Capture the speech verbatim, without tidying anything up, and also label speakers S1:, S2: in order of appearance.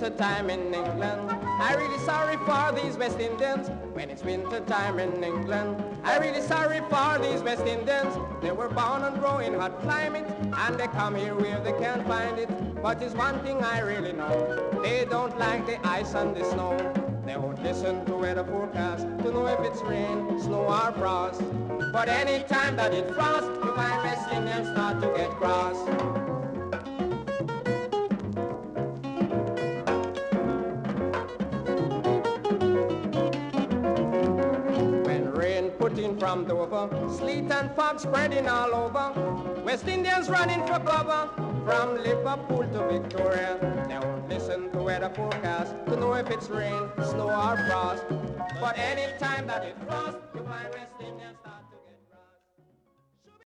S1: winter time in England. I'm really sorry for these West Indians. When it's winter time in England, I'm really sorry for these West Indians. They were born and grow in hot climate, and they come here where they can't find it. But there's one thing I really know: they don't like the ice and the snow. They won't listen to weather forecast to know if it's rain, snow or frost. But any time that it frosts, you find West Indians start to get cross. When rain put in from Dover, sleet and fog spreading all over, West Indians running for cover from Liverpool to Victoria. They won't listen to weather forecast to know if it's rain, snow or frost. But any time that it frosts, you find West Indians start to